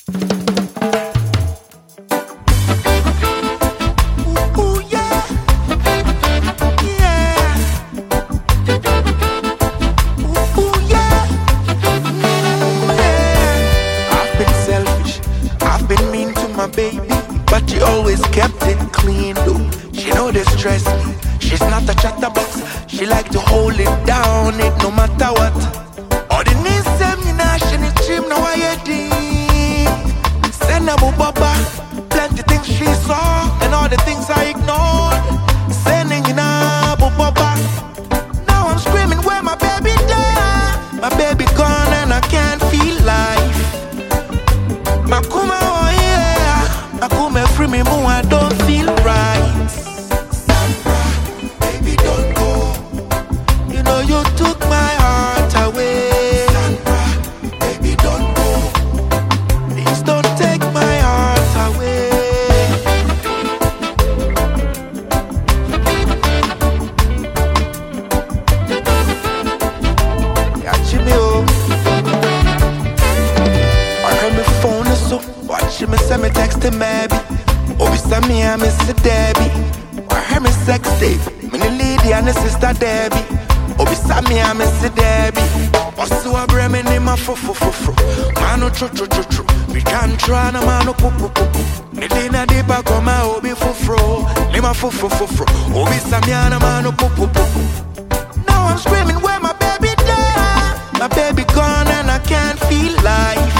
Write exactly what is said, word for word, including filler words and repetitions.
Ooh, yeah. Yeah. Ooh, yeah. Ooh, yeah. I've been selfish, I've been mean to my baby, but she always kept it clean though. She know they stress me, she's not a chatterbox. She like to hold it down, it no matter what. All the needs them in action is dream now I deep. Send a baba, plenty things she saw and all the things I ignored. Sending in a baba. Now I'm screaming where my baby there. My baby gone and I can't feel life. Makuma oh yeah, Makuma free me more I don't feel right. Sandra, baby don't go. You know you took my heart away. Sandra, baby don't go. Please don't take my heart away. Got you me oh. I heard me phone is up. Watch me send me text to maybe. Oh, we send me I miss Debbie. I heard me sex tape. Me the lady and the sister Debbie. Oh, we send me I miss Debbie. Also I bring me in my fro fro fro fro. Mano tro tro tro tro. We can't try no mano poo poo poo poo. The dinner deeper come my obi fro fro. Lima fro fro fro fro. Oh, we send me a mano poo poo poo poo. Now I'm screaming where my baby there. My baby gone and I can't feel life.